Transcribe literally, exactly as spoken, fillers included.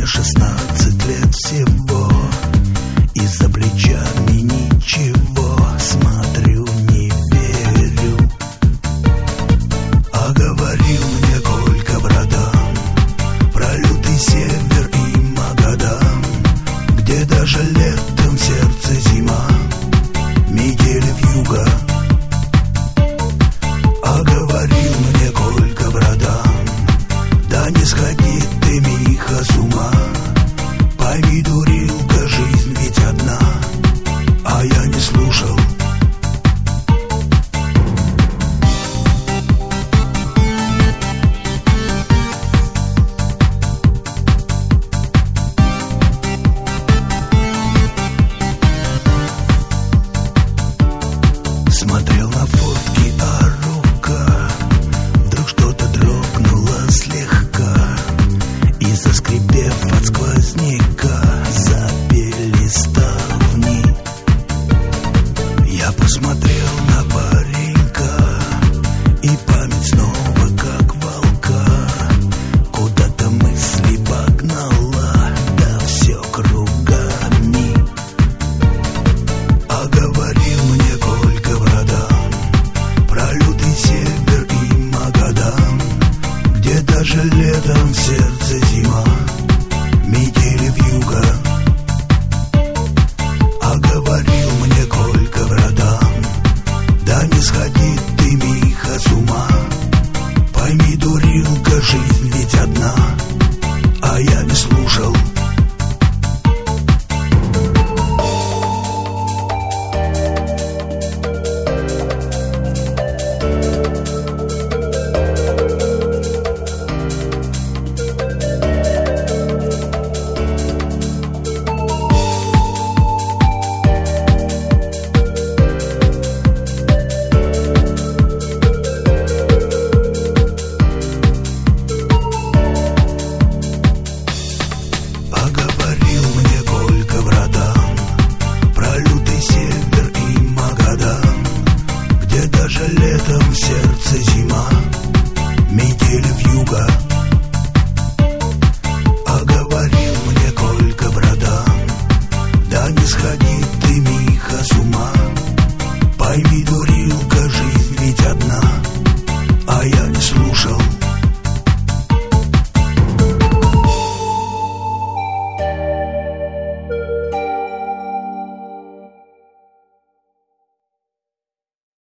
шестнадцать лет всего, и за плечами ничего. Смотрю, не верю. А говорил мне Колька братан про лютый север и Магадан, где даже летом в сердце зима, метели вьюга. А говорил мне Колька братан: да не сходи ты, Миха, с ума. Пойми, дурилка, жизнь ведь одна. А я не слушал. Смотрел на фотки, а рука вдруг что-то дрогнула слегка, и, заскрипев от сквозняка, запели ставни. Я посмотрел на паренька, и память снова как волка куда-то мысли погнала, да все кругами. А говорил мне Колька братан про лютый север и Магадан, где даже летом в сердце зима, метели вьюга. А говорил мне Колька братан: да не сходи ты, Миха, с ума. Пойми, дурилка, жизнь ведь одна. А я не слушал. А говорил мне Колька братан про лютый север и Магадан, где даже летом в сердце зима, метели вьюга. А говорил мне Колька братан: да не сходи